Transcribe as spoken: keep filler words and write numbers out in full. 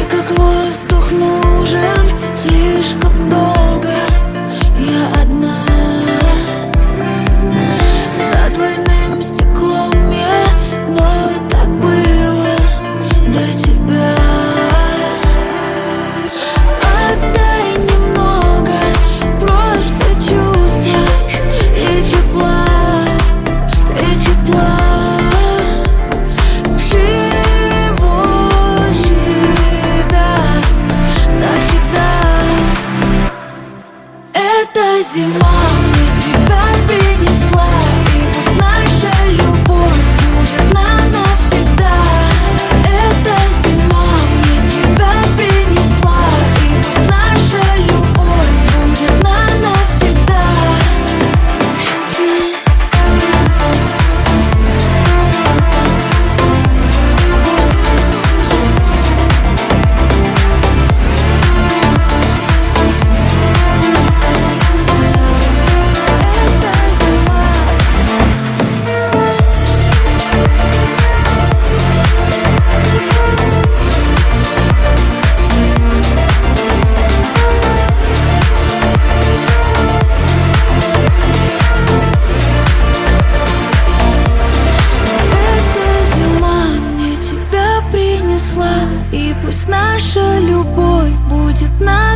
как воздух нужен слишком долго. Я одна за двойным стеклом я, но так было до тебя. Отдай немного просто чувства и тепла, и тепла. Эта зима мне тебя принесла, и пусть наша любовь будет на навсегда. Эта зима мне тебя принесла, и пусть наша любовь будет на навсегда. И пусть наша любовь будет на